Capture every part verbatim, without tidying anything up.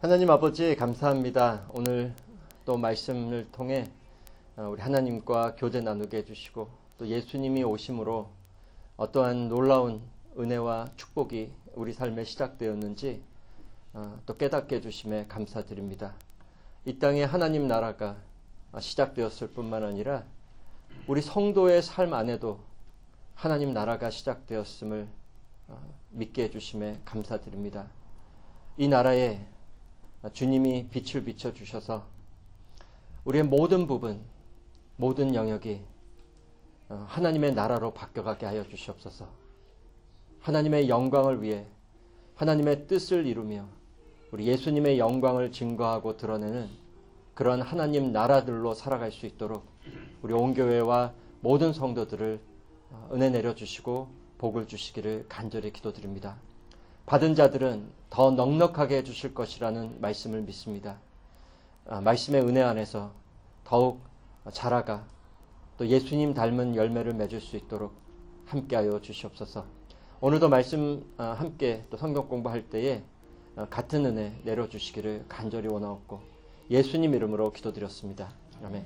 하나님 아버지 감사합니다. 오늘 또 말씀을 통해 우리 하나님과 교제 나누게 해주시고 또 예수님이 오심으로 어떠한 놀라운 은혜와 축복이 우리 삶에 시작되었는지 또 깨닫게 해주심에 감사드립니다. 이 땅에 하나님 나라가 시작되었을 뿐만 아니라 우리 성도의 삶 안에도 하나님 나라가 시작되었음을 믿게 해주심에 감사드립니다. 이 나라에 주님이 빛을 비춰주셔서 우리의 모든 부분, 모든 영역이 하나님의 나라로 바뀌어가게 하여 주시옵소서. 하나님의 영광을 위해 하나님의 뜻을 이루며 우리 예수님의 영광을 증거하고 드러내는 그런 하나님 나라들로 살아갈 수 있도록 우리 온 교회와 모든 성도들을 은혜 내려주시고 복을 주시기를 간절히 기도드립니다. 받은 자들은 더 넉넉하게 해주실 것이라는 말씀을 믿습니다. 말씀의 은혜 안에서 더욱 자라가 또 예수님 닮은 열매를 맺을 수 있도록 함께하여 주시옵소서. 오늘도 말씀 함께 또 성경 공부할 때에 같은 은혜 내려주시기를 간절히 원하옵고 예수님 이름으로 기도드렸습니다. 아멘.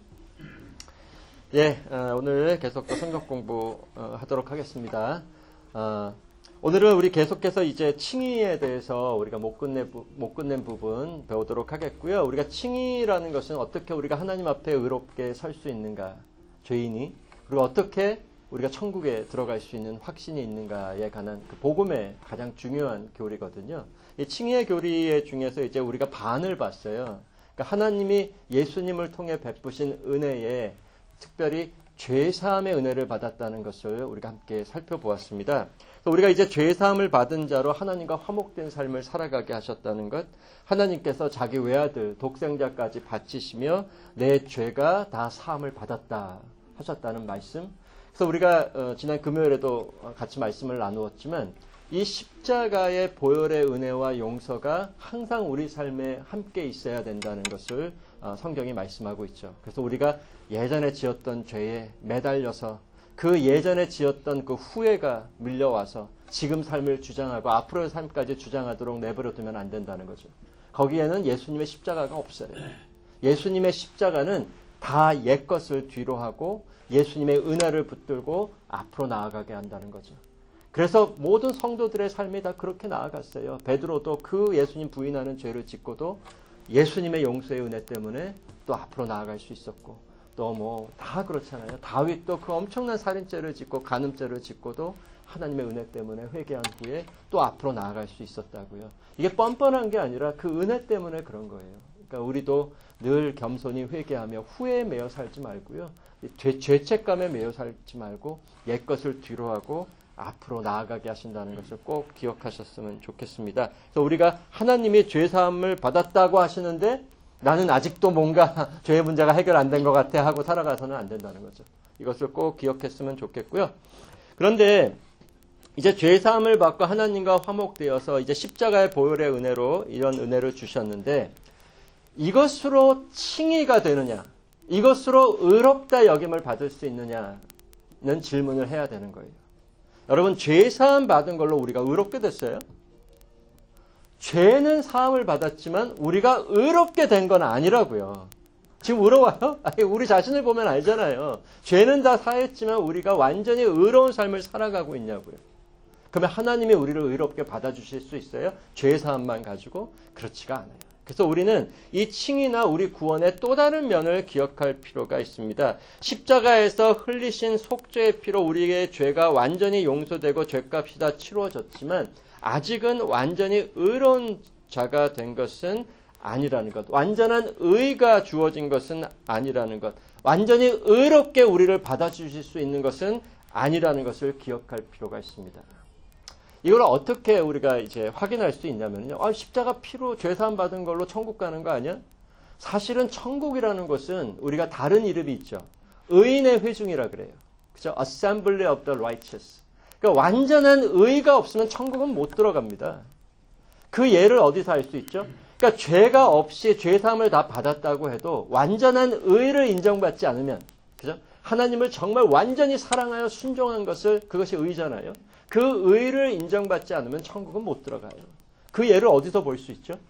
예, 오늘 계속 또 성경 공부하도록 하겠습니다. 오늘은 우리 계속해서 이제 칭의에 대해서 우리가 못 끝낸, 못 끝낸 부분 배우도록 하겠고요. 우리가 칭의라는 것은 어떻게 우리가 하나님 앞에 의롭게 설 수 있는가, 죄인이, 그리고 어떻게 우리가 천국에 들어갈 수 있는 확신이 있는가에 관한 그 복음의 가장 중요한 교리거든요. 이 칭의의 교리 중에서 이제 우리가 반을 봤어요. 그러니까 하나님이 예수님을 통해 베푸신 은혜에 특별히 죄사함의 은혜를 받았다는 것을 우리가 함께 살펴보았습니다. 우리가 이제 죄사함을 받은 자로 하나님과 화목된 삶을 살아가게 하셨다는 것, 하나님께서 자기 외아들 독생자까지 바치시며 내 죄가 다 사함을 받았다 하셨다는 말씀. 그래서 우리가 지난 금요일에도 같이 말씀을 나누었지만 이 십자가의 보혈의 은혜와 용서가 항상 우리 삶에 함께 있어야 된다는 것을 성경이 말씀하고 있죠. 그래서 우리가 예전에 지었던 죄에 매달려서 그 예전에 지었던 그 후회가 밀려와서 지금 삶을 주장하고 앞으로의 삶까지 주장하도록 내버려두면 안 된다는 거죠. 거기에는 예수님의 십자가가 없어요. 예수님의 십자가는 다 옛것을 뒤로 하고 예수님의 은혜를 붙들고 앞으로 나아가게 한다는 거죠. 그래서 모든 성도들의 삶이 다 그렇게 나아갔어요. 베드로도 그 예수님 부인하는 죄를 짓고도 예수님의 용서의 은혜 때문에 또 앞으로 나아갈 수 있었고, 또 뭐 다 그렇잖아요. 다윗도 그 엄청난 살인죄를 짓고 간음죄를 짓고도 하나님의 은혜 때문에 회개한 후에 또 앞으로 나아갈 수 있었다고요. 이게 뻔뻔한 게 아니라 그 은혜 때문에 그런 거예요. 그러니까 우리도 늘 겸손히 회개하며 후회에 매여 살지 말고요. 죄, 죄책감에 매여 살지 말고 옛것을 뒤로 하고 앞으로 나아가게 하신다는 것을 꼭 기억하셨으면 좋겠습니다. 그래서 우리가 하나님이 죄사함을 받았다고 하시는데 나는 아직도 뭔가 죄의 문제가 해결 안 된 것 같아 하고 살아가서는 안 된다는 거죠. 이것을 꼭 기억했으면 좋겠고요. 그런데 이제 죄사함을 받고 하나님과 화목되어서 이제 십자가의 보혈의 은혜로 이런 은혜를 주셨는데 이것으로 칭의가 되느냐, 이것으로 의롭다 여김을 받을 수 있느냐는 질문을 해야 되는 거예요. 여러분, 죄사함 받은 걸로 우리가 의롭게 됐어요? 죄는 사함을 받았지만 우리가 의롭게 된 건 아니라고요. 지금 의로워요? 아니, 우리 자신을 보면 알잖아요. 죄는 다 사했지만 우리가 완전히 의로운 삶을 살아가고 있냐고요. 그러면 하나님이 우리를 의롭게 받아주실 수 있어요? 죄사함만 가지고? 그렇지가 않아요. 그래서 우리는 이 칭의나 우리 구원의 또 다른 면을 기억할 필요가 있습니다. 십자가에서 흘리신 속죄의 피로 우리의 죄가 완전히 용서되고 죄값이 다 치루어졌지만 아직은 완전히 의로운 자가 된 것은 아니라는 것. 완전한 의가 주어진 것은 아니라는 것. 완전히 의롭게 우리를 받아주실 수 있는 것은 아니라는 것을 기억할 필요가 있습니다. 이걸 어떻게 우리가 이제 확인할 수 있냐면요. 아, 십자가 피로 죄사함 받은 걸로 천국 가는 거 아니야? 사실은 천국이라는 것은 우리가 다른 이름이 있죠. 의인의 회중이라 그래요. 그죠? Assembly of the Righteous. 그러니까 완전한 의가 없으면 천국은 못 들어갑니다. 그 예를 어디서 알 수 있죠? 그러니까 죄가 없이 죄사함을 다 받았다고 해도 완전한 의를 인정받지 않으면, 그죠? 하나님을 정말 완전히 사랑하여 순종한 것을, 그것이 의잖아요. 그 의를 인정받지 않으면 천국은 못 들어가요. 그 예를 어디서 볼 수 있죠?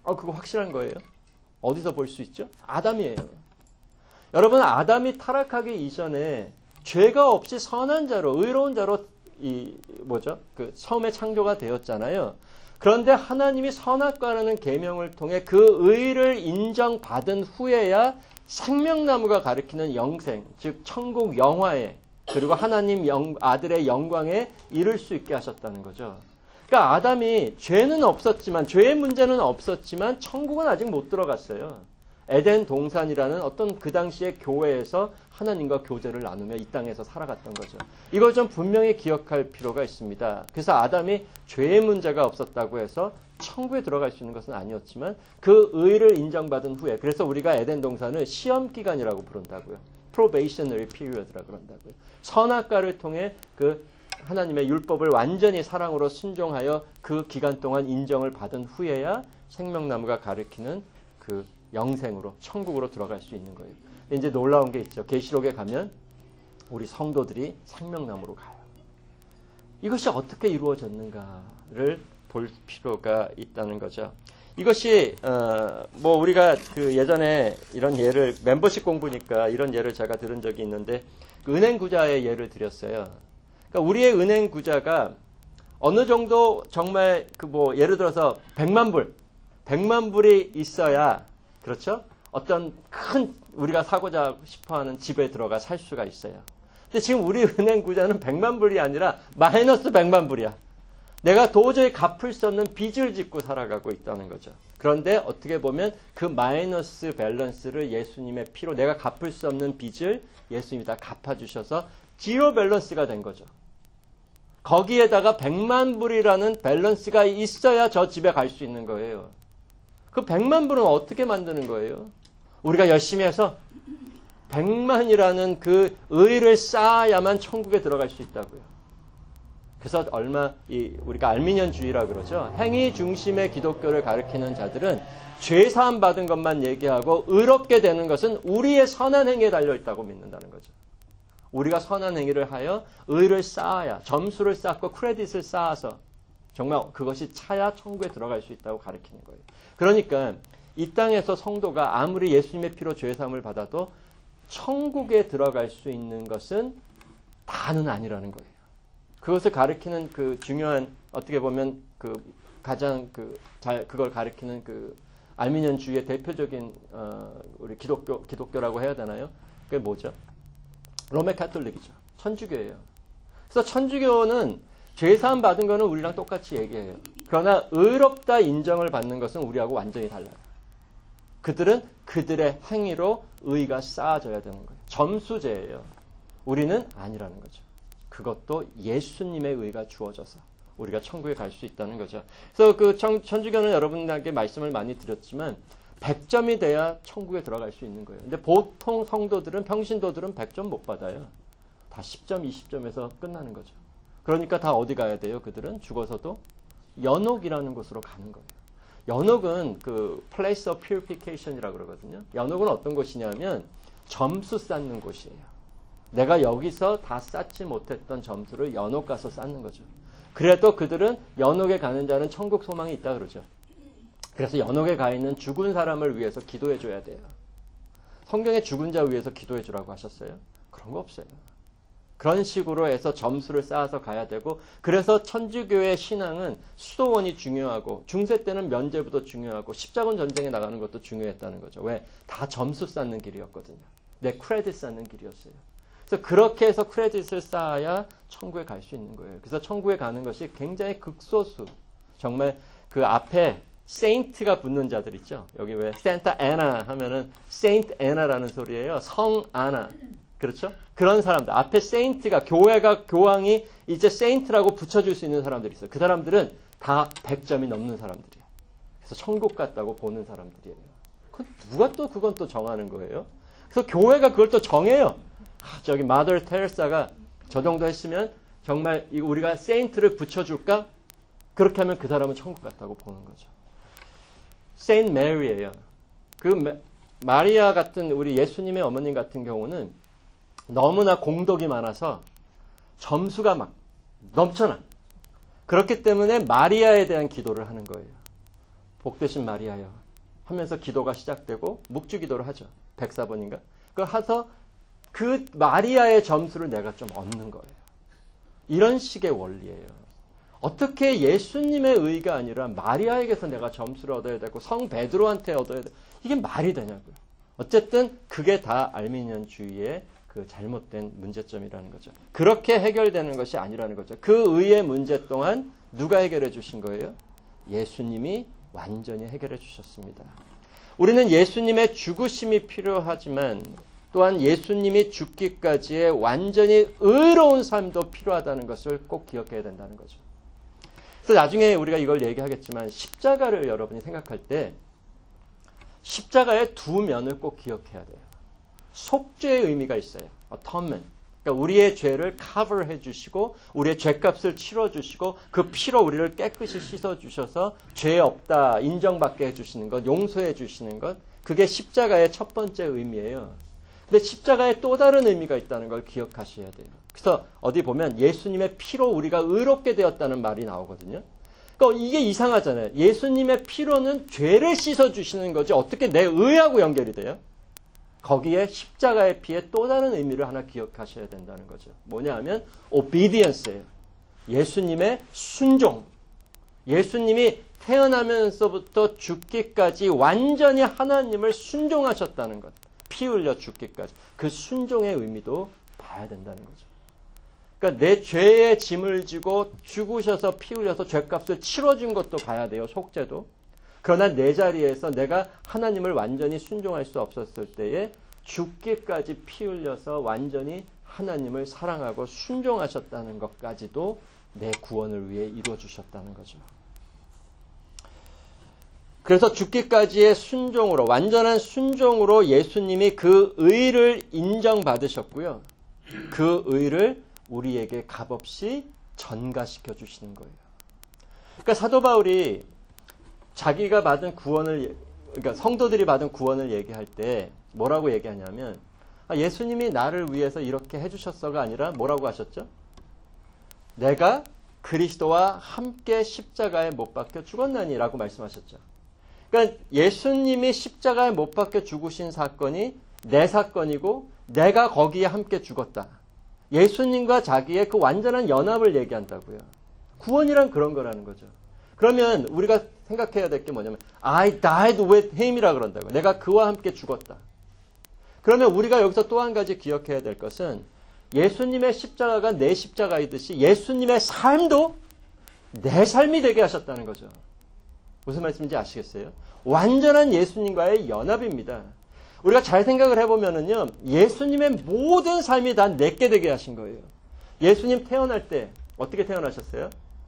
아, 그거 확실한 거예요. 어디서 볼 수 있죠? 아담이에요. 여러분, 아담이 타락하기 이전에 죄가 없이 선한 자로, 의로운 자로 이 뭐죠? 그 처음에 창조가 되었잖아요. 그런데 하나님이 선악과라는 계명을 통해 그 의를 인정받은 후에야 생명나무가 가리키는 영생, 즉 천국 영화에 그리고 하나님 영, 아들의 영광에 이를 수 있게 하셨다는 거죠. 그러니까 아담이 죄는 없었지만, 죄의 문제는 없었지만 천국은 아직 못 들어갔어요. 에덴 동산이라는 어떤 그 당시의 교회에서 하나님과 교제를 나누며 이 땅에서 살아갔던 거죠. 이걸 좀 분명히 기억할 필요가 있습니다. 그래서 아담이 죄의 문제가 없었다고 해서 천국에 들어갈 수 있는 것은 아니었지만 그 의를 인정받은 후에, 그래서 우리가 에덴 동산을 시험 기간이라고 부른다고요. probationary period라고 그런다고요. 선악과를 통해 그 하나님의 율법을 완전히 사랑으로 순종하여 그 기간 동안 인정을 받은 후에야 생명나무가 가리키는 그 영생으로, 천국으로 들어갈 수 있는 거예요. 이제 놀라운 게 있죠. 계시록에 가면 우리 성도들이 생명나무로 가요. 이것이 어떻게 이루어졌는가를 볼 필요가 있다는 거죠. 이것이 어, 뭐 우리가 그 예전에 이런 예를, 멤버십 공부니까 이런 예를 제가 들은 적이 있는데, 그 은행 구자의 예를 드렸어요. 그러니까 우리의 은행 구자가 어느 정도 정말 그 뭐 예를 들어서 백만 불, 백만 불이 있어야, 그렇죠? 어떤 큰 우리가 사고자 싶어하는 집에 들어가 살 수가 있어요. 근데 지금 우리 은행 구자는 백만 불이 아니라 마이너스 백만 불이야. 내가 도저히 갚을 수 없는 빚을 짓고 살아가고 있다는 거죠. 그런데 어떻게 보면 그 마이너스 밸런스를 예수님의 피로, 내가 갚을 수 없는 빚을 예수님이 다 갚아주셔서 지로 밸런스가 된 거죠. 거기에다가 백만 불이라는 밸런스가 있어야 저 집에 갈 수 있는 거예요. 그 백만 불은 어떻게 만드는 거예요? 우리가 열심히 해서 백만이라는 그 의를 쌓아야만 천국에 들어갈 수 있다고요. 그래서 얼마 이 우리가 알미니언주의라 그러죠. 행위 중심의 기독교를 가리키는 자들은 죄 사함 받은 것만 얘기하고 의롭게 되는 것은 우리의 선한 행위에 달려 있다고 믿는다는 거죠. 우리가 선한 행위를 하여 의를 쌓아야, 점수를 쌓고 크레딧을 쌓아서 정말 그것이 차야 천국에 들어갈 수 있다고 가리키는 거예요. 그러니까 이 땅에서 성도가 아무리 예수님의 피로 죄 사함을 받아도 천국에 들어갈 수 있는 것은 다는 아니라는 거예요. 그것을 가리키는 그 중요한, 어떻게 보면 그 가장 그 잘 그걸 가리키는 그 알미니언주의의 대표적인 어 우리 기독교 기독교라고 해야 되나요? 그게 뭐죠? 로마 카톨릭이죠. 천주교예요. 그래서 천주교는 죄 사함 받은 거는 우리랑 똑같이 얘기해요. 그러나 의롭다 인정을 받는 것은 우리하고 완전히 달라요. 그들은 그들의 행위로 의가 쌓아져야 되는 거예요. 점수제예요. 우리는 아니라는 거죠. 그것도 예수님의 의가 주어져서 우리가 천국에 갈 수 있다는 거죠. 그래서 그 천, 천주교는 여러분에게 말씀을 많이 드렸지만 백 점이 돼야 천국에 들어갈 수 있는 거예요. 근데 보통 성도들은, 평신도들은 백 점 못 받아요. 다 십 점, 이십 점에서 끝나는 거죠. 그러니까 다 어디 가야 돼요? 그들은 죽어서도 연옥이라는 곳으로 가는 거예요. 연옥은 그 place of purification이라고 그러거든요. 연옥은 어떤 곳이냐면 점수 쌓는 곳이에요. 내가 여기서 다 쌓지 못했던 점수를 연옥 가서 쌓는 거죠. 그래도 그들은 연옥에 가는 자는 천국 소망이 있다 그러죠. 그래서 연옥에 가 있는 죽은 사람을 위해서 기도해 줘야 돼요. 성경에 죽은 자 위해서 기도해 주라고 하셨어요? 그런 거 없어요. 그런 식으로 해서 점수를 쌓아서 가야 되고, 그래서 천주교의 신앙은 수도원이 중요하고, 중세 때는 면죄부도 중요하고, 십자군 전쟁에 나가는 것도 중요했다는 거죠. 왜? 다 점수 쌓는 길이었거든요. 내 크레딧 쌓는 길이었어요. 그래서 그렇게 해서 크레딧을 쌓아야 천국에 갈 수 있는 거예요. 그래서 천국에 가는 것이 굉장히 극소수, 정말 그 앞에 세인트가 붙는 자들 있죠. 여기 왜 센타 애나 하면은 세인트 애나라는 소리예요. 성 아나. 그렇죠? 그런 사람들, 앞에 세인트가, 교회가, 교황이 이제 세인트라고 붙여줄 수 있는 사람들이 있어요. 그 사람들은 다 백 점이 넘는 사람들이에요. 그래서 천국 갔다고 보는 사람들이에요. 그 누가 또 그건 또 정하는 거예요? 그래서 교회가 그걸 또 정해요. 아, 저기 마더 테레사가 저 정도 했으면 정말 우리가 세인트를 붙여줄까? 그렇게 하면 그 사람은 천국 갔다고 보는 거죠. 세인트 메리예요. 그 마리아 같은 우리 예수님의 어머님 같은 경우는 너무나 공덕이 많아서 점수가 막 넘쳐나. 그렇기 때문에 마리아에 대한 기도를 하는 거예요. 복되신 마리아여 하면서 기도가 시작되고 묵주 기도를 하죠. 백사 번인가? 그거 해서 그 마리아의 점수를 내가 좀 얻는 거예요. 이런 식의 원리예요. 어떻게 예수님의 의가 아니라 마리아에게서 내가 점수를 얻어야 되고 성 베드로한테 얻어야 돼. 이게 말이 되냐고요. 어쨌든 그게 다 알미니언주의의 그 잘못된 문제점이라는 거죠. 그렇게 해결되는 것이 아니라는 거죠. 그 의의 문제 또한 누가 해결해 주신 거예요? 예수님이 완전히 해결해 주셨습니다. 우리는 예수님의 죽으심이 필요하지만 또한 예수님이 죽기까지의 완전히 의로운 삶도 필요하다는 것을 꼭 기억해야 된다는 거죠. 그래서 나중에 우리가 이걸 얘기하겠지만 십자가를 여러분이 생각할 때 십자가의 두 면을 꼭 기억해야 돼요. 속죄의 의미가 있어요. atonement. 그러니까 우리의 죄를 cover 해주시고 우리의 죄값을 치러주시고 그 피로 우리를 깨끗이 씻어주셔서 죄 없다 인정받게 해주시는 것, 용서해 주시는 것, 그게 십자가의 첫 번째 의미예요. 근데 십자가에 또 다른 의미가 있다는 걸 기억하셔야 돼요. 그래서 어디 보면 예수님의 피로 우리가 의롭게 되었다는 말이 나오거든요. 그러니까 이게 이상하잖아요. 예수님의 피로는 죄를 씻어주시는 거지 어떻게 내 의하고 연결이 돼요? 거기에 십자가의 피에 또 다른 의미를 하나 기억하셔야 된다는 거죠. 뭐냐 하면 obedience예요. 예수님의 순종. 예수님이 태어나면서부터 죽기까지 완전히 하나님을 순종하셨다는 것. 피 흘려 죽기까지. 그 순종의 의미도 봐야 된다는 거죠. 그러니까 내 죄의 짐을 지고 죽으셔서 피 흘려서 죄값을 치러준 것도 봐야 돼요. 속죄도. 그러나 내 자리에서 내가 하나님을 완전히 순종할 수 없었을 때에 죽기까지 피 흘려서 완전히 하나님을 사랑하고 순종하셨다는 것까지도 내 구원을 위해 이루어주셨다는 거죠. 그래서 죽기까지의 순종으로, 완전한 순종으로 예수님이 그 의를 인정받으셨고요. 그 의를 우리에게 값없이 전가시켜 주시는 거예요. 그러니까 사도 바울이 자기가 받은 구원을, 그러니까 성도들이 받은 구원을 얘기할 때 뭐라고 얘기하냐면, 아, 예수님이 나를 위해서 이렇게 해주셨어가 아니라 뭐라고 하셨죠? 내가 그리스도와 함께 십자가에 못 박혀 죽었나니 라고 말씀하셨죠. 그러니까 예수님이 십자가에 못 박혀 죽으신 사건이 내 사건이고 내가 거기에 함께 죽었다. 예수님과 자기의 그 완전한 연합을 얘기한다고요. 구원이란 그런 거라는 거죠. 그러면 우리가 생각해야 될 게 뭐냐면 I died with him이라 그런다고요. 내가 그와 함께 죽었다. 그러면 우리가 여기서 또 한 가지 기억해야 될 것은 예수님의 십자가가 내 십자가이듯이 예수님의 삶도 내 삶이 되게 하셨다는 거죠. 무슨 말씀인지 아시겠어요? 완전한 예수님과의 연합입니다. 우리가 잘 생각을 해보면은요, 예수님의 모든 삶이 다 내게 되게 하신 거예요. 예수님 태어날 때 어떻게 태어나셨어요?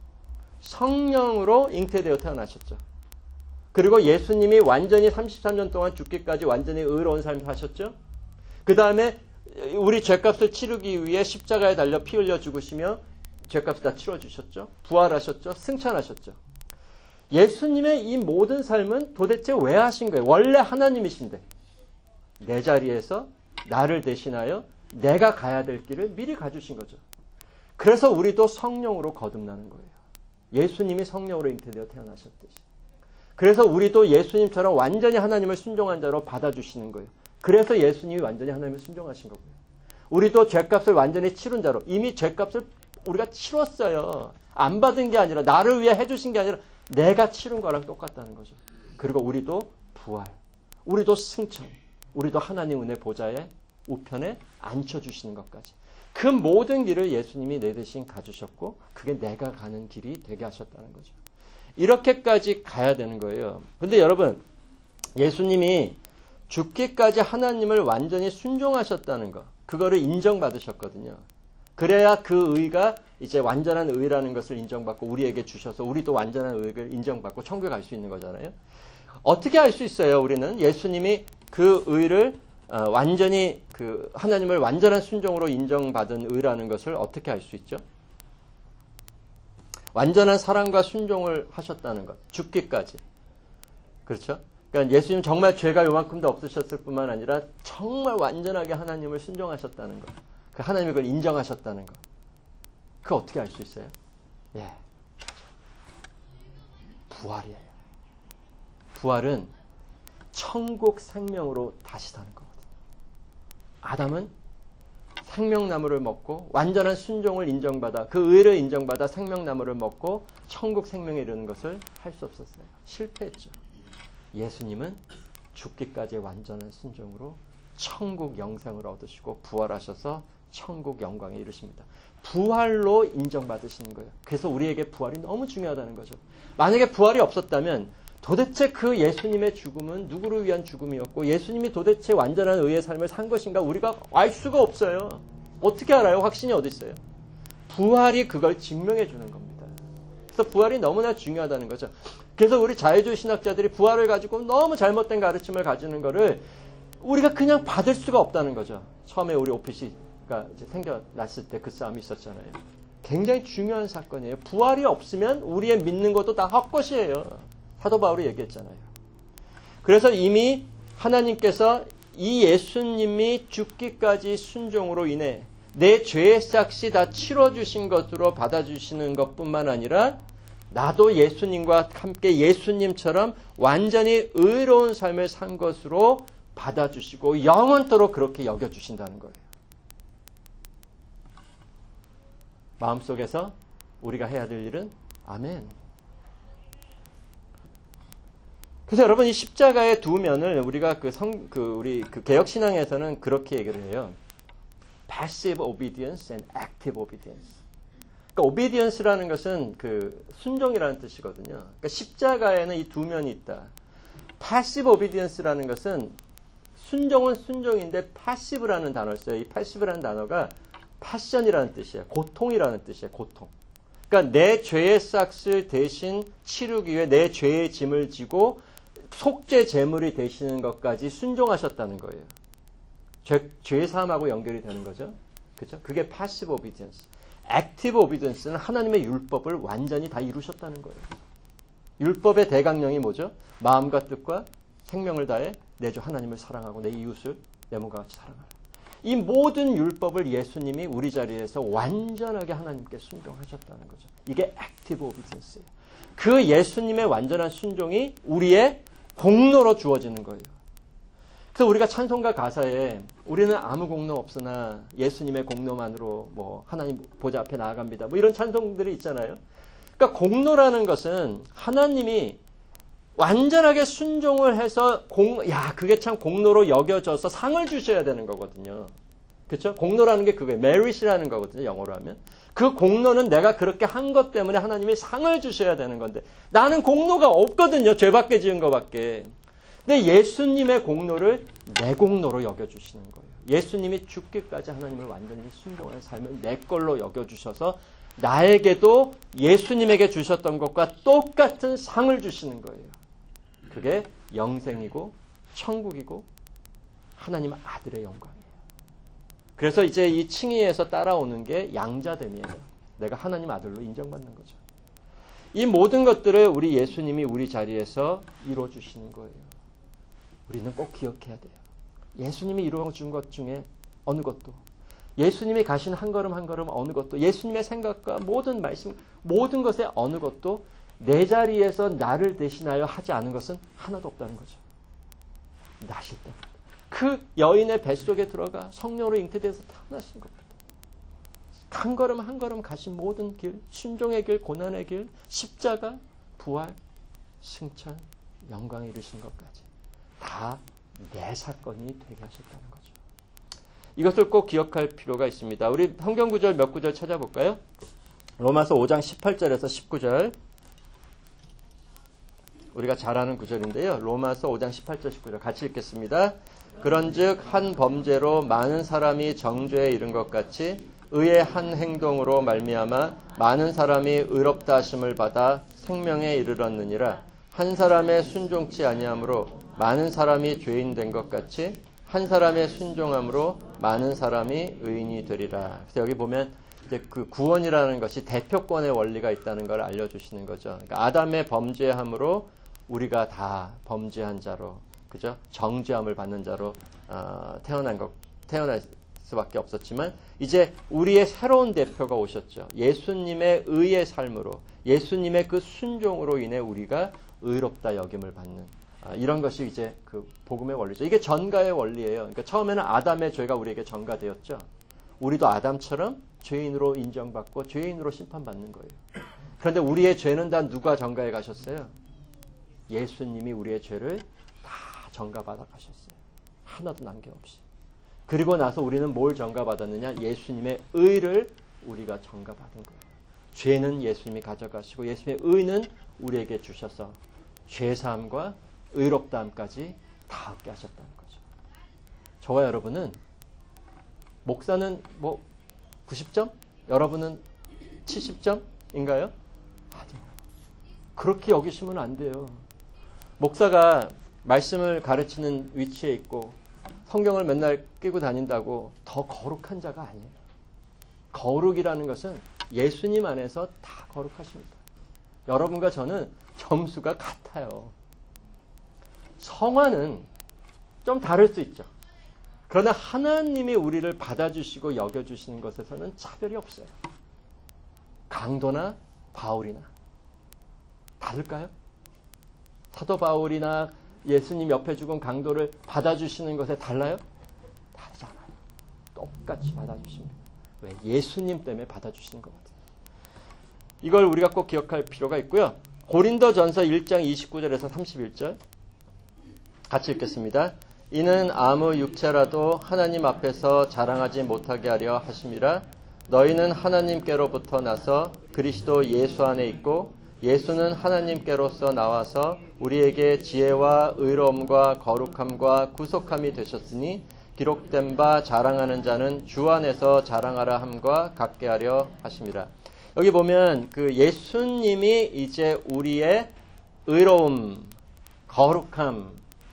성령으로 잉태되어 태어나셨죠. 그리고 예수님이 완전히 삼십삼 년 동안 죽기까지 완전히 의로운 삶을 하셨죠. 그 다음에 우리 죄값을 치르기 위해 십자가에 달려 피 흘려 죽으시며 죄값을 다 치러주셨죠. 부활하셨죠. 승천하셨죠. 예수님의 이 모든 삶은 도대체 왜 하신 거예요? 원래 하나님이신데 내 자리에서 나를 대신하여 내가 가야 될 길을 미리 가주신 거죠. 그래서 우리도 성령으로 거듭나는 거예요. 예수님이 성령으로 잉태되어 태어나셨듯이. 그래서 우리도 예수님처럼 완전히 하나님을 순종한 자로 받아주시는 거예요. 그래서 예수님이 완전히 하나님을 순종하신 거고요. 우리도 죄값을 완전히 치른 자로, 이미 죄값을 우리가 치렀어요. 안 받은 게 아니라 나를 위해 해주신 게 아니라 내가 치른 거랑 똑같다는 거죠. 그리고 우리도 부활, 우리도 승천, 우리도 하나님 은혜 보좌의 우편에 앉혀주시는 것까지. 그 모든 길을 예수님이 내 대신 가주셨고 그게 내가 가는 길이 되게 하셨다는 거죠. 이렇게까지 가야 되는 거예요. 근데 여러분, 예수님이 죽기까지 하나님을 완전히 순종하셨다는 거, 그거를 인정받으셨거든요. 그래야 그 의가 이제 완전한 의라는 것을 인정받고 우리에게 주셔서 우리도 완전한 의를 인정받고 천국에 갈 수 있는 거잖아요. 어떻게 알 수 있어요? 우리는 예수님이 그 의를 어, 완전히 그 하나님을 완전한 순종으로 인정받은 의라는 것을 어떻게 알 수 있죠? 완전한 사랑과 순종을 하셨다는 것, 죽기까지. 그렇죠? 그러니까 예수님 정말 죄가 요만큼도 없으셨을 뿐만 아니라 정말 완전하게 하나님을 순종하셨다는 것, 그 하나님이 그걸 인정하셨다는 것. 그거 어떻게 알 수 있어요? 예, 부활이에요. 부활은 천국 생명으로 다시 사는 거거든요. 아담은 생명나무를 먹고 완전한 순종을 인정받아 그 의를 인정받아 생명나무를 먹고 천국 생명에 이르는 것을 할 수 없었어요. 실패했죠. 예수님은 죽기까지의 완전한 순종으로 천국 영생을 얻으시고 부활하셔서 천국 영광에 이르십니다. 부활로 인정받으시는 거예요. 그래서 우리에게 부활이 너무 중요하다는 거죠. 만약에 부활이 없었다면 도대체 그 예수님의 죽음은 누구를 위한 죽음이었고 예수님이 도대체 완전한 의의 삶을 산 것인가 우리가 알 수가 없어요. 어떻게 알아요? 확신이 어디 있어요? 부활이 그걸 증명해 주는 겁니다. 그래서 부활이 너무나 중요하다는 거죠. 그래서 우리 자유주의 신학자들이 부활을 가지고 너무 잘못된 가르침을 가지는 거를 우리가 그냥 받을 수가 없다는 거죠. 처음에 우리 오피시가 이제 생겨났을 때 그 싸움이 있었잖아요. 굉장히 중요한 사건이에요. 부활이 없으면 우리의 믿는 것도 다 헛것이에요. 사도 바울이 얘기했잖아요. 그래서 이미 하나님께서 이 예수님이 죽기까지 순종으로 인해 내 죄의 싹이 다 치러주신 것으로 받아주시는 것뿐만 아니라 나도 예수님과 함께 예수님처럼 완전히 의로운 삶을 산 것으로 받아주시고 영원토록 그렇게 여겨주신다는 거예요. 마음속에서 우리가 해야 될 일은 아멘. 그래서 여러분 이 십자가의 두 면을 우리가 그 성, 그 우리 그 개혁 신앙에서는 그렇게 얘기를 해요. passive obedience and active obedience. 그러니까 obedience라는 것은 그 순종이라는 뜻이거든요. 그러니까 십자가에는 이 두 면이 있다. passive obedience라는 것은 순종은 순종인데 passive라는 단어를 써요. 이 passive라는 단어가 passion이라는 뜻이에요. 고통이라는 뜻이에요. 고통. 그러니까 내 죄의 싹을 대신 치르기 위해 내 죄의 짐을 지고 속죄 제물이 되시는 것까지 순종하셨다는 거예요. 죄, 죄 사함하고 연결이 되는 거죠. 그죠? 그게 passive obedience. active obedience는 하나님의 율법을 완전히 다 이루셨다는 거예요. 율법의 대강령이 뭐죠? 마음과 뜻과 생명을 다해 내 주 하나님을 사랑하고 내 이웃을 내 몸과 같이 사랑하라. 이 모든 율법을 예수님이 우리 자리에서 완전하게 하나님께 순종하셨다는 거죠. 이게 active obedience예요. 그 예수님의 완전한 순종이 우리의 공로로 주어지는 거예요. 그래서 우리가 찬송가 가사에 우리는 아무 공로 없으나 예수님의 공로만으로 뭐 하나님 보좌 앞에 나아갑니다. 뭐 이런 찬송들이 있잖아요. 그러니까 공로라는 것은 하나님이 완전하게 순종을 해서 공, 야, 그게 참 공로로 여겨져서 상을 주셔야 되는 거거든요. 그렇죠? 공로라는 게 그거예요. 메릿이라는 거거든요. 영어로 하면. 그 공로는 내가 그렇게 한 것 때문에 하나님이 상을 주셔야 되는 건데 나는 공로가 없거든요. 죄밖에 지은 것밖에. 근데 예수님의 공로를 내 공로로 여겨주시는 거예요. 예수님이 죽기까지 하나님을 완전히 순종하는 삶을 내 걸로 여겨주셔서 나에게도 예수님에게 주셨던 것과 똑같은 상을 주시는 거예요. 그게 영생이고 천국이고 하나님 아들의 영광이에요. 그래서 이제 이 칭의에서 따라오는 게 양자됨이에요. 내가 하나님 아들로 인정받는 거죠. 이 모든 것들을 우리 예수님이 우리 자리에서 이루어주시는 거예요. 우리는 꼭 기억해야 돼요. 예수님이 이루어준 것 중에 어느 것도, 예수님이 가신 한 걸음 한 걸음 어느 것도, 예수님의 생각과 모든 말씀, 모든 것의 어느 것도 내 자리에서 나를 대신하여 하지 않은 것은 하나도 없다는 거죠. 나실 때. 그 여인의 뱃속에 들어가 성령으로 잉태돼서 태어나신 겁니다. 한 걸음 한 걸음 가신 모든 길, 순종의 길, 고난의 길, 십자가, 부활, 승천, 영광에 이르신 것까지 다 내 사건이 되게 하셨다는 거죠. 이것을 꼭 기억할 필요가 있습니다. 우리 성경 구절 몇 구절 찾아볼까요? 로마서 오 장 십팔 절에서 십구 절. 우리가 잘 아는 구절인데요. 로마서 오 장 십팔 절 십구 절 같이 읽겠습니다. 그런즉 한 범죄로 많은 사람이 정죄에 이른 것 같이 의의 한 행동으로 말미암아 많은 사람이 의롭다 하심을 받아 생명에 이르렀느니라. 한 사람의 순종치 아니함으로 많은 사람이 죄인 된 것 같이 한 사람의 순종함으로 많은 사람이 의인이 되리라. 그래서 여기 보면 이제 그 구원이라는 것이 대표권의 원리가 있다는 걸 알려주시는 거죠. 그러니까 아담의 범죄함으로 우리가 다 범죄한 자로, 그죠? 정죄함을 받는 자로 어, 태어난 것, 태어날 수밖에 없었지만 이제 우리의 새로운 대표가 오셨죠. 예수님의 의의 삶으로, 예수님의 그 순종으로 인해 우리가 의롭다 여김을 받는 이런 것이 이제 그 복음의 원리죠. 이게 전가의 원리예요. 그러니까 처음에는 아담의 죄가 우리에게 전가되었죠. 우리도 아담처럼 죄인으로 인정받고 죄인으로 심판받는 거예요. 그런데 우리의 죄는 다 누가 전가해 가셨어요? 예수님이 우리의 죄를 다 전가받아 가셨어요. 하나도 남김없이. 그리고 나서 우리는 뭘 전가받았느냐? 예수님의 의를 우리가 전가받은 거예요. 죄는 예수님이 가져가시고 예수님의 의는 우리에게 주셔서 죄사함과 의롭다함까지 다 얻게 하셨다는 거죠. 저와 여러분은 목사는 뭐 구십 점? 여러분은 칠십 점인가요? 아니요. 그렇게 여기시면 안 돼요. 목사가 말씀을 가르치는 위치에 있고 성경을 맨날 끼고 다닌다고 더 거룩한 자가 아니에요. 거룩이라는 것은 예수님 안에서 다 거룩하십니다. 여러분과 저는 점수가 같아요. 성화는 좀 다를 수 있죠. 그러나 하나님이 우리를 받아주시고 여겨주시는 것에서는 차별이 없어요. 강도나 바울이나 다를까요? 사도 바울이나 예수님 옆에 죽은 강도를 받아주시는 것에 달라요? 다르지 않아요. 똑같이 받아주십니다. 왜? 예수님 때문에 받아주시는 거거든요. 이걸 우리가 꼭 기억할 필요가 있고요. 고린도전서 일 장 이십구 절에서 삼십일 절 같이 읽겠습니다. 이는 아무 육체라도 하나님 앞에서 자랑하지 못하게 하려 하심이라. 너희는 하나님께로부터 나서 그리스도 예수 안에 있고 예수는 하나님께로서 나와서 우리에게 지혜와 의로움과 거룩함과 구속함이 되셨으니 기록된 바 자랑하는 자는 주 안에서 자랑하라 함과 같게 하려 하심이라. 여기 보면 그 예수님이 이제 우리의 의로움, 거룩함,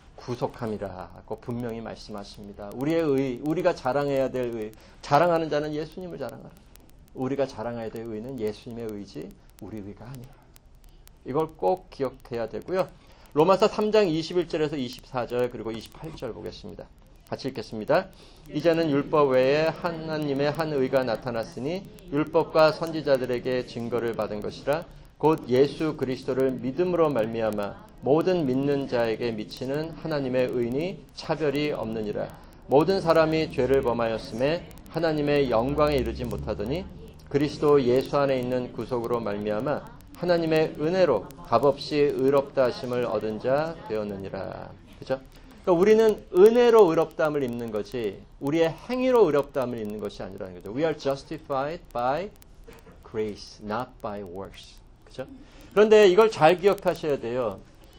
구속함이라고 분명히 말씀하십니다. 우리의 의, 우리가 자랑해야 될 의, 자랑하는 자는 예수님을 자랑하라. 우리가 자랑해야 될 의는 예수님의 의지, 우리 의가 아니라. 이걸 꼭 기억해야 되고요. 로마서 삼 장 이십일 절에서 이십사 절 그리고 이십팔 절 보겠습니다. 같이 읽겠습니다. 이제는 율법 외에 하나님의 한 의가 나타났으니 율법과 선지자들에게 증거를 받은 것이라. 곧 예수 그리스도를 믿음으로 말미암아 모든 믿는 자에게 미치는 하나님의 의니 차별이 없느니라. 모든 사람이 죄를 범하였음에 하나님의 영광에 이르지 못하더니 그리스도 예수 안에 있는 구속으로 말미암아 하나님의 은혜로 값없이 의롭다 하심을 얻은 자 되었느니라. 그죠? 그러니까 우리는 은혜로 의롭다함을 입는 거지 우리의 행위로 의롭다함을 입는 것이 아니라는 거죠. We are justified by grace, not by works. 그죠? 그런데 이걸 잘 기억하셔야 돼요.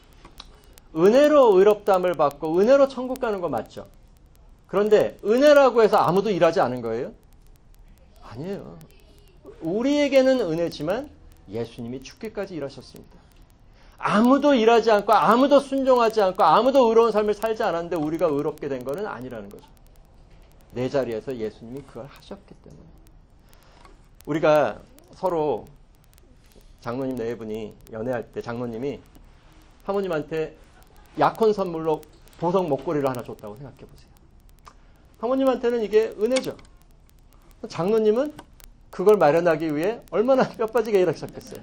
은혜로 의롭다함을 받고 은혜로 천국 가는 거 맞죠? 그런데 은혜라고 해서 아무도 일하지 않은 거예요? 아니에요. 우리에게는 은혜지만 예수님이 죽기까지 일하셨습니다. 아무도 일하지 않고 아무도 순종하지 않고 아무도 의로운 삶을 살지 않았는데 우리가 의롭게 된 것은 아니라는 거죠. 내 자리에서 예수님이 그걸 하셨기 때문에. 우리가 서로 장로님 네 분이 연애할 때 장로님이 사모님한테 약혼 선물로 보석 목걸이를 하나 줬다고 생각해 보세요. 사모님한테는 이게 은혜죠. 장로님은 그걸 마련하기 위해 얼마나 뼈 빠지게 일하셨겠어요.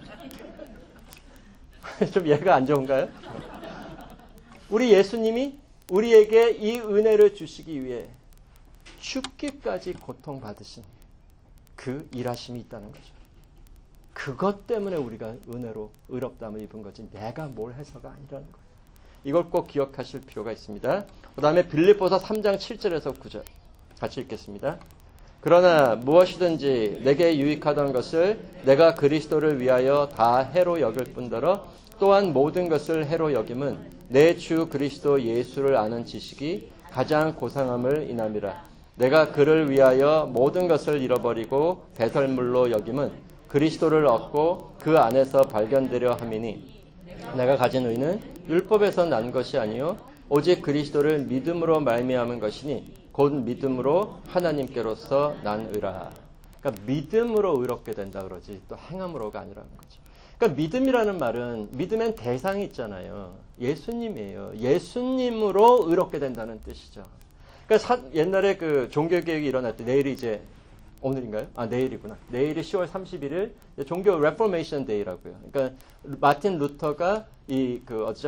좀 이해가 안 좋은가요? 우리 예수님이 우리에게 이 은혜를 주시기 위해 죽기까지 고통받으신 그 일하심이 있다는 거죠. 그것 때문에 우리가 은혜로 의롭다함을 입은 거지 내가 뭘 해서가 아니라는 거예요. 이걸 꼭 기억하실 필요가 있습니다. 그 다음에 빌립보서 삼 장 칠 절에서 구 절 같이 읽겠습니다. 그러나 무엇이든지 내게 유익하던 것을 내가 그리스도를 위하여 다 해로 여길 뿐더러 또한 모든 것을 해로 여김은 내 주 그리스도 예수를 아는 지식이 가장 고상함을 인함이라. 내가 그를 위하여 모든 것을 잃어버리고 배설물로 여김은 그리스도를 얻고 그 안에서 발견되려 함이니 내가 가진 의는 율법에서 난 것이 아니요 오직 그리스도를 믿음으로 말미암은 것이니 곧 믿음으로 하나님께로서 난 의라. 그러니까 믿음으로 의롭게 된다 그러지 또 행함으로가 아니라는 거죠. 그러니까 믿음이라는 말은 믿음엔 대상이 있잖아요. 예수님이에요. 예수님으로 의롭게 된다는 뜻이죠. 그러니까 사, 옛날에 그 종교개혁이 일어날 때 내일이 이제 오늘인가요? 아 내일이구나. 내일이 시월 삼십일 일 종교 레포메이션 데이라고요. 그러니까 마틴 루터가 이 그 어디죠?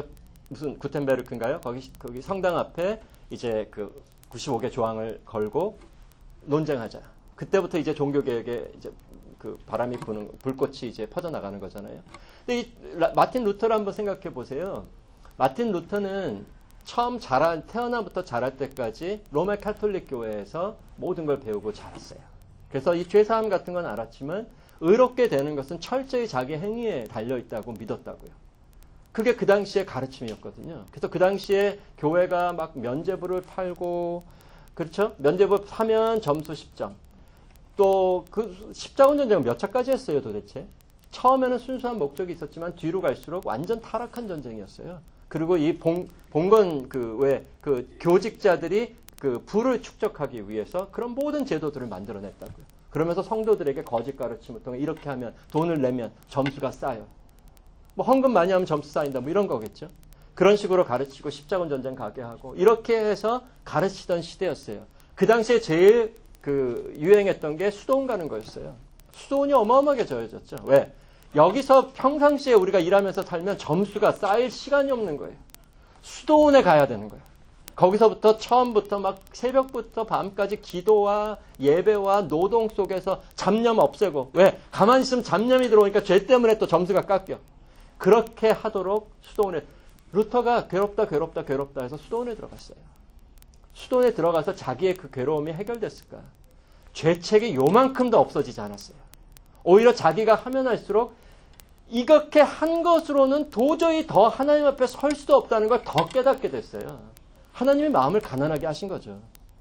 무슨 구텐베르크인가요? 거기 거기 성당 앞에 이제 그 구십오 개 조항을 걸고 논쟁하자. 그때부터 이제 종교 개혁에 이제 그 바람이 부는 불꽃이 이제 퍼져 나가는 거잖아요. 근데 이 마틴 루터를 한번 생각해 보세요. 마틴 루터는 처음 자란 태어나부터 자랄 때까지 로마 카톨릭 교회에서 모든 걸 배우고 자랐어요. 그래서 이 죄사함 같은 건 알았지만 의롭게 되는 것은 철저히 자기 행위에 달려 있다고 믿었다고요. 그게 그 당시의 가르침이었거든요. 그래서 그 당시에 교회가 막 면죄부를 팔고, 그렇죠? 면죄부 사면 점수 십 점. 또 그 십자군 전쟁은 몇 차까지 했어요, 도대체? 처음에는 순수한 목적이 있었지만 뒤로 갈수록 완전 타락한 전쟁이었어요. 그리고 이 봉, 봉건 그 왜 그 교직자들이 그 부를 축적하기 위해서 그런 모든 제도들을 만들어냈다고요. 그러면서 성도들에게 거짓 가르침을 통해 이렇게 하면 돈을 내면 점수가 쌓여. 뭐 헌금 많이 하면 점수 쌓인다 뭐 이런 거겠죠. 그런 식으로 가르치고 십자군 전쟁 가게 하고 이렇게 해서 가르치던 시대였어요. 그 당시에 제일 그 유행했던 게 수도원 가는 거였어요. 수도원이 어마어마하게 저해졌죠. 왜? 여기서 평상시에 우리가 일하면서 살면 점수가 쌓일 시간이 없는 거예요. 수도원에 가야 되는 거예요. 거기서부터 처음부터 막 새벽부터 밤까지 기도와 예배와 노동 속에서 잡념 없애고, 왜? 가만히 있으면 잡념이 들어오니까 죄 때문에 또 점수가 깎여. 그렇게 하도록 수도원에, 루터가 괴롭다 괴롭다 괴롭다 해서 수도원에 들어갔어요. 수도원에 들어가서 자기의 그 괴로움이 해결됐을까? 죄책이 요만큼도 없어지지 않았어요. 오히려 자기가 하면 할수록 이렇게 한 것으로는 도저히 더 하나님 앞에 설 수도 없다는 걸 더 깨닫게 됐어요. 하나님이 마음을 가난하게 하신 거죠.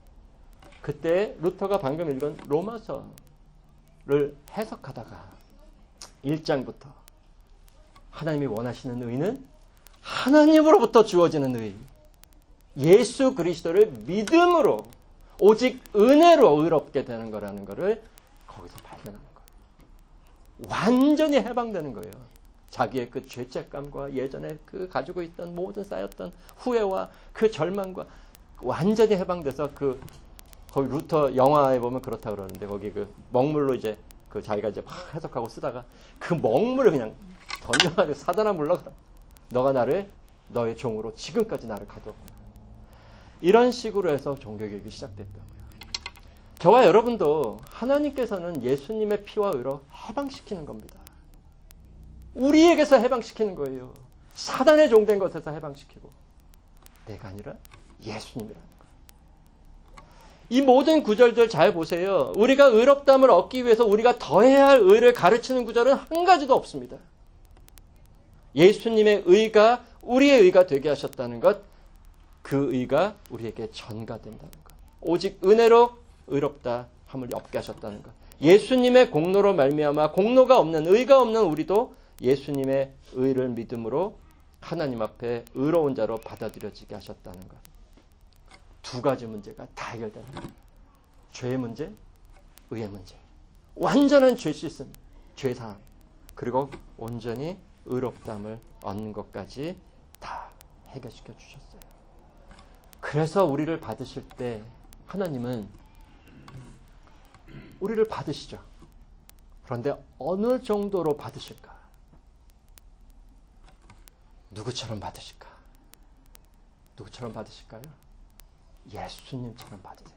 그때 루터가 방금 읽은 로마서를 해석하다가 일 장부터 하나님이 원하시는 의는 하나님으로부터 주어지는 의, 예수 그리스도를 믿음으로 오직 은혜로 의롭게 되는 거라는 것을 거기서 발견하는 거예요. 완전히 해방되는 거예요. 자기의 그 죄책감과 예전에 그 가지고 있던 모든 쌓였던 후회와 그 절망과 완전히 해방돼서 그 거기 루터 영화에 보면 그렇다 그러는데 거기 그 먹물로 이제 그 자기가 이제 막 해석하고 쓰다가 그 먹물을 그냥 던져가지고 사단아 물러가라. 너가 나를 너의 종으로 지금까지 나를 가둬. 이런 식으로 해서 종교개혁이 시작됐다고요. 저와 여러분도 하나님께서는 예수님의 피와 의로 해방시키는 겁니다. 우리에게서 해방시키는 거예요. 사단의 종된 것에서 해방시키고 내가 아니라 예수님이라는 거예요. 이 모든 구절들 잘 보세요. 우리가 의롭다함을 얻기 위해서 우리가 더해야 할 의를 가르치는 구절은 한 가지도 없습니다. 예수님의 의가 우리의 의가 되게 하셨다는 것, 그 의가 우리에게 전가된다는 것, 오직 은혜로 의롭다 함을 얻게 하셨다는 것, 예수님의 공로로 말미암아 공로가 없는 의가 없는 우리도 예수님의 의를 믿음으로 하나님 앞에 의로운 자로 받아들여지게 하셨다는 것. 두 가지 문제가 다 해결되는 거예요. 죄의 문제, 의의 문제. 완전한 죄 씻음, 죄 사함, 그리고 온전히 의롭다함을 얻는 것까지 다 해결시켜 주셨어요. 그래서 우리를 받으실 때 하나님은 우리를 받으시죠. 그런데 어느 정도로 받으실까? 누구처럼 받으실까? 누구처럼 받으실까요? 예수님처럼 받으세요.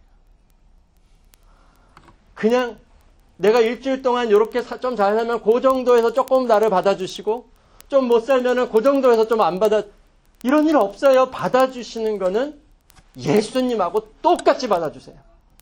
그냥 내가 일주일 동안 이렇게 좀 잘 살면 그 정도에서 조금 나를 받아주시고 좀 못 살면 그 정도에서 좀 안 받아, 이런 일 없어요. 받아주시는 거는 예수님하고 똑같이 받아주세요.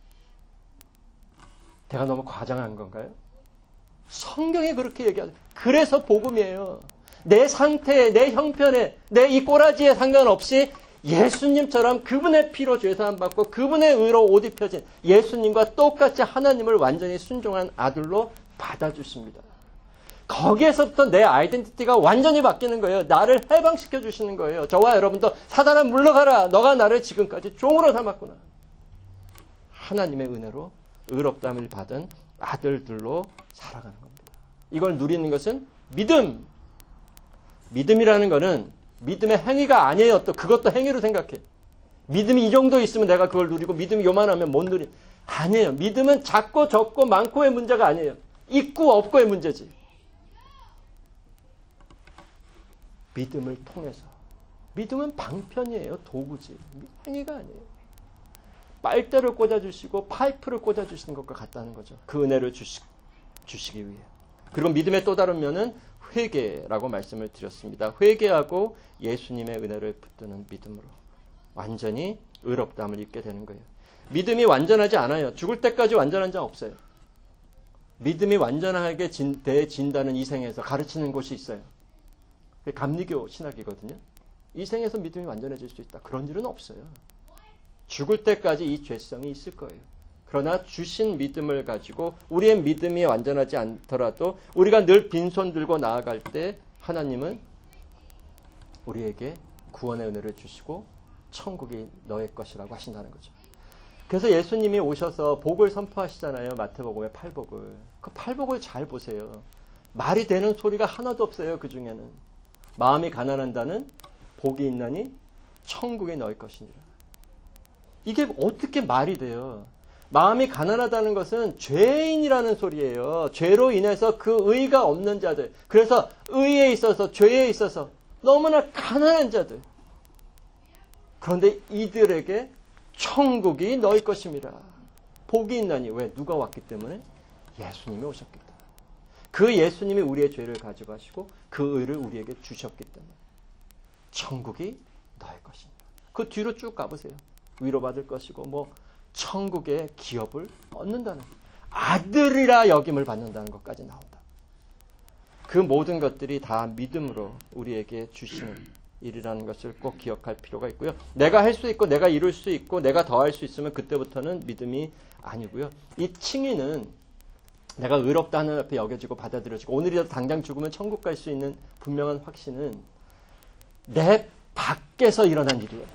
제가 너무 과장한 건가요? 성경이 그렇게 얘기하죠. 그래서 복음이에요. 내 상태에, 내 형편에, 내 이 꼬라지에 상관없이 예수님처럼 그분의 피로 죄사함 받고 그분의 의로 옷 입혀진 예수님과 똑같이 하나님을 완전히 순종한 아들로 받아주십니다. 거기에서부터 내 아이덴티티가 완전히 바뀌는 거예요. 나를 해방시켜 주시는 거예요. 저와 여러분도 사단아 물러가라. 너가 나를 지금까지 종으로 삼았구나. 하나님의 은혜로 의롭다함을 받은 아들들로 살아가는 겁니다. 이걸 누리는 것은 믿음. 믿음이라는 거는 믿음의 행위가 아니에요. 또 그것도 행위로 생각해. 믿음이 이 정도 있으면 내가 그걸 누리고 믿음이 요만하면 못 누리. 아니에요. 믿음은 작고 적고 많고의 문제가 아니에요. 있고 없고의 문제지. 믿음을 통해서 믿음은 방편이에요. 도구지. 행위가 아니에요. 빨대를 꽂아주시고 파이프를 꽂아주시는 것과 같다는 거죠. 그 은혜를 주시, 주시기 위해. 그리고 믿음의 또 다른 면은 회개라고 말씀을 드렸습니다. 회개하고 예수님의 은혜를 붙드는 믿음으로 완전히 의롭다함을 입게 되는 거예요. 믿음이 완전하지 않아요. 죽을 때까지 완전한 자 없어요. 믿음이 완전하게 되진다는 이 생에서 가르치는 곳이 있어요. 그게 감리교 신학이거든요. 이 생에서 믿음이 완전해질 수 있다. 그런 일은 없어요. 죽을 때까지 이 죄성이 있을 거예요. 그러나 주신 믿음을 가지고 우리의 믿음이 완전하지 않더라도 우리가 늘 빈손 들고 나아갈 때 하나님은 우리에게 구원의 은혜를 주시고 천국이 너의 것이라고 하신다는 거죠. 그래서 예수님이 오셔서 복을 선포하시잖아요. 마태복음의 팔복을. 그 팔복을 잘 보세요. 말이 되는 소리가 하나도 없어요. 그 중에는. 마음이 가난한다는 복이 있나니 천국이 너의 것이니라. 이게 어떻게 말이 돼요? 마음이 가난하다는 것은 죄인이라는 소리예요. 죄로 인해서 그 의가 없는 자들. 그래서 의에 있어서 죄에 있어서 너무나 가난한 자들. 그런데 이들에게 천국이 너희 것입니다. 복이 있나니. 왜? 누가 왔기 때문에? 예수님이 오셨기 때문에. 그 예수님이 우리의 죄를 가지고 하시고 그 의를 우리에게 주셨기 때문에 천국이 너희 것입니다. 그 뒤로 쭉 가보세요. 위로받을 것이고 뭐 천국의 기업을 얻는다는 아들이라 여김을 받는다는 것까지 나온다. 그 모든 것들이 다 믿음으로 우리에게 주시는 일이라는 것을 꼭 기억할 필요가 있고요. 내가 할 수 있고 내가 이룰 수 있고 내가 더 할 수 있으면 그때부터는 믿음이 아니고요. 이 칭의는 내가 의롭다 하는 앞에 여겨지고 받아들여지고 오늘이라도 당장 죽으면 천국 갈 수 있는 분명한 확신은 내 밖에서 일어난 일이에요.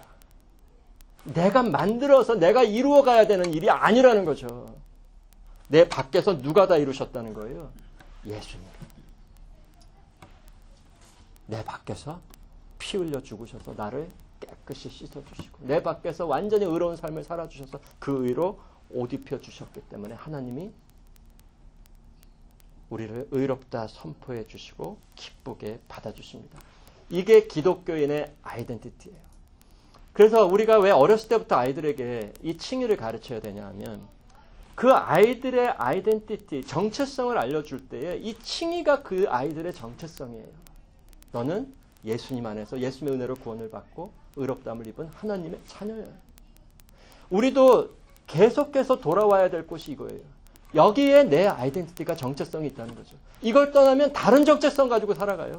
내가 만들어서 내가 이루어 가야 되는 일이 아니라는 거죠. 내 밖에서 누가 다 이루셨다는 거예요? 예수님. 내 밖에서 피 흘려 죽으셔서 나를 깨끗이 씻어주시고 내 밖에서 완전히 의로운 삶을 살아주셔서 그 의로 옷 입혀주셨기 때문에 하나님이 우리를 의롭다 선포해 주시고 기쁘게 받아주십니다. 이게 기독교인의 아이덴티티예요. 그래서 우리가 왜 어렸을 때부터 아이들에게 이 칭의를 가르쳐야 되냐 하면 그 아이들의 아이덴티티, 정체성을 알려줄 때에 이 칭의가 그 아이들의 정체성이에요. 너는 예수님 안에서 예수님의 은혜로 구원을 받고 의롭다함을 입은 하나님의 자녀예요. 우리도 계속해서 돌아와야 될 곳이 이거예요. 여기에 내 아이덴티티가 정체성이 있다는 거죠. 이걸 떠나면 다른 정체성 가지고 살아가요.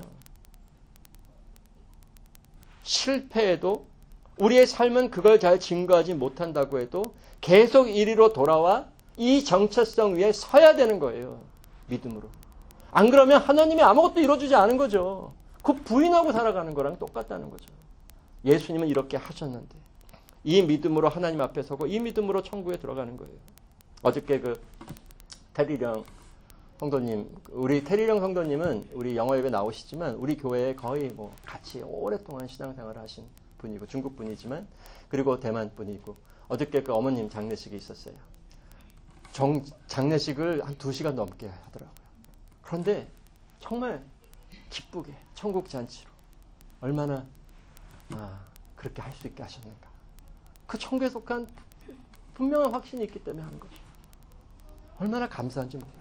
실패해도 우리의 삶은 그걸 잘 증거하지 못한다고 해도 계속 이리로 돌아와 이 정체성 위에 서야 되는 거예요. 믿음으로. 안 그러면 하나님이 아무것도 이루어주지 않은 거죠. 그 부인하고 살아가는 거랑 똑같다는 거죠. 예수님은 이렇게 하셨는데 이 믿음으로 하나님 앞에 서고 이 믿음으로 천국에 들어가는 거예요. 어저께 그 테리령 성도님, 우리 테리령 성도님은 우리 영화예배 나오시지만 우리 교회에 거의 뭐 같이 오랫동안 신앙생활을 하신 분이고 중국 분이지만 그리고 대만 분이고 어저께 그 어머님 장례식이 있었어요. 정, 장례식을 한 두 시간 넘게 하더라고요. 그런데 정말 기쁘게 천국 잔치로 얼마나 아, 그렇게 할 수 있게 하셨는가. 그 천국에 속한 분명한 확신이 있기 때문에 하는 거죠. 얼마나 감사한지 몰라요.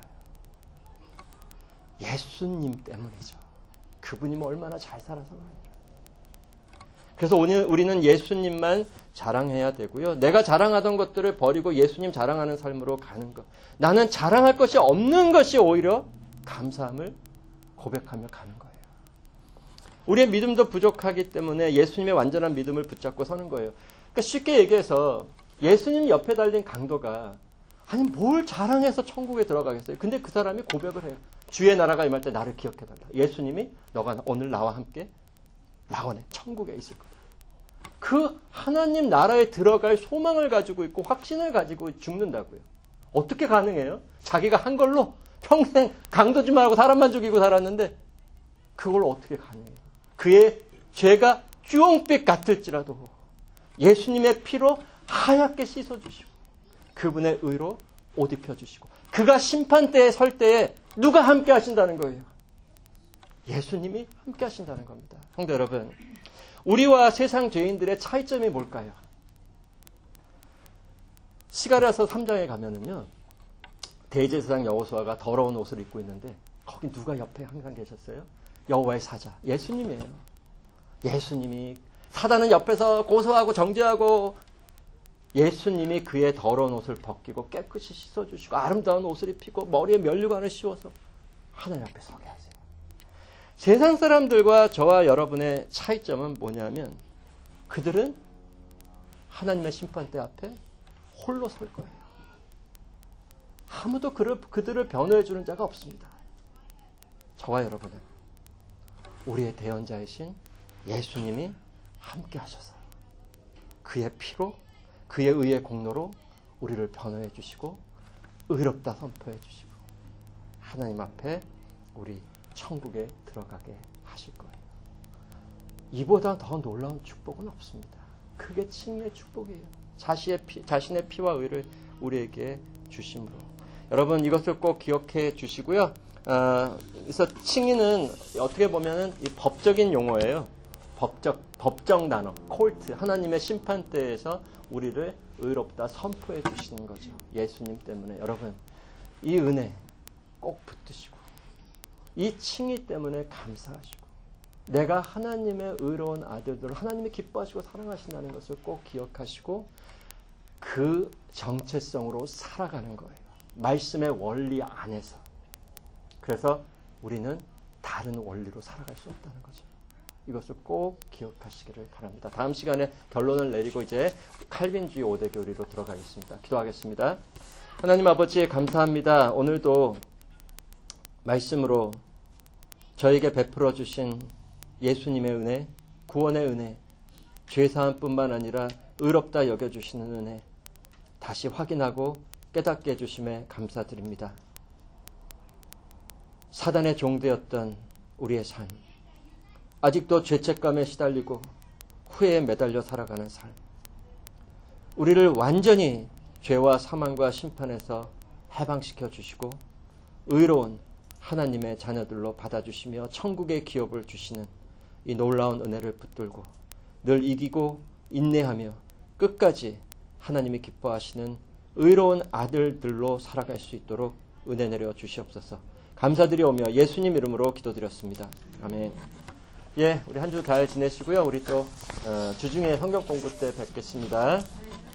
예수님 때문이죠. 그분이 뭐 얼마나 잘 살아서 그래요. 그래서 오늘 우리는 예수님만 자랑해야 되고요. 내가 자랑하던 것들을 버리고 예수님 자랑하는 삶으로 가는 것. 나는 자랑할 것이 없는 것이 오히려 감사함을 고백하며 가는 거예요. 우리의 믿음도 부족하기 때문에 예수님의 완전한 믿음을 붙잡고 서는 거예요. 그러니까 쉽게 얘기해서 예수님 옆에 달린 강도가 아니 뭘 자랑해서 천국에 들어가겠어요. 근데 그 사람이 고백을 해요. 주의 나라가 임할 때 나를 기억해달라. 예수님이 너가 오늘 나와 함께 낙원에 천국에 있을 거다. 그 하나님 나라에 들어갈 소망을 가지고 있고 확신을 가지고 죽는다고요. 어떻게 가능해요? 자기가 한 걸로 평생 강도짓만 하고 사람만 죽이고 살았는데 그걸 어떻게 가능해요? 그의 죄가 주홍빛 같을지라도 예수님의 피로 하얗게 씻어주시고 그분의 의로 옷 입혀주시고 그가 심판대에 설 때에 누가 함께 하신다는 거예요? 예수님이 함께 하신다는 겁니다. 성도 여러분, 우리와 세상 죄인들의 차이점이 뭘까요? 스가랴서 삼 장에 가면은요, 대제사장 여호수아가 더러운 옷을 입고 있는데 거기 누가 옆에 항상 계셨어요? 여호와의 사자, 예수님이에요. 예수님이, 사단은 옆에서 고소하고 정죄하고, 예수님이 그의 더러운 옷을 벗기고 깨끗이 씻어주시고 아름다운 옷을 입히고 머리에 면류관을 씌워서 하나님 앞에 서게 하세요. 세상 사람들과 저와 여러분의 차이점은 뭐냐면, 그들은 하나님의 심판대 앞에 홀로 설 거예요. 아무도 그를, 그들을 변호해 주는 자가 없습니다. 저와 여러분은 우리의 대언자이신 예수님이 함께 하셔서 그의 피로, 그의 의의 공로로 우리를 변호해 주시고 의롭다 선포해 주시고 하나님 앞에 우리 천국에 들어가게 하실 거예요. 이보다 더 놀라운 축복은 없습니다. 그게 칭의의 축복이에요. 자신의, 피, 자신의 피와 의를 우리에게 주심으로. 여러분, 이것을 꼭 기억해 주시고요. 어, 그래서 칭의는 어떻게 보면은 이 법적인 용어예요. 법적, 법정 단어, 콜트. 하나님의 심판대에서 우리를 의롭다 선포해 주시는 거죠. 예수님 때문에. 여러분, 이 은혜 꼭 붙드시고, 이 칭의 때문에 감사하시고, 내가 하나님의 의로운 아들들을 하나님이 기뻐하시고 사랑하신다는 것을 꼭 기억하시고 그 정체성으로 살아가는 거예요. 말씀의 원리 안에서. 그래서 우리는 다른 원리로 살아갈 수 없다는 거죠. 이것을 꼭 기억하시기를 바랍니다. 다음 시간에 결론을 내리고 이제 칼빈주의 오 대 교리로 들어가겠습니다. 기도하겠습니다. 하나님 아버지 감사합니다. 오늘도 말씀으로 저에게 베풀어 주신 예수님의 은혜, 구원의 은혜, 죄사함뿐만 아니라 의롭다 여겨주시는 은혜 다시 확인하고 깨닫게 해주심에 감사드립니다. 사단의 종되었던 우리의 삶, 아직도 죄책감에 시달리고 후회에 매달려 살아가는 삶, 우리를 완전히 죄와 사망과 심판에서 해방시켜 주시고 의로운 하나님의 자녀들로 받아주시며 천국의 기업을 주시는 이 놀라운 은혜를 붙들고 늘 이기고 인내하며 끝까지 하나님이 기뻐하시는 의로운 아들들로 살아갈 수 있도록 은혜 내려 주시옵소서. 감사드리오며 예수님 이름으로 기도드렸습니다. 아멘. 예, 우리 한 주 잘 지내시고요. 우리 또 어, 주중에 성경 공부 때 뵙겠습니다.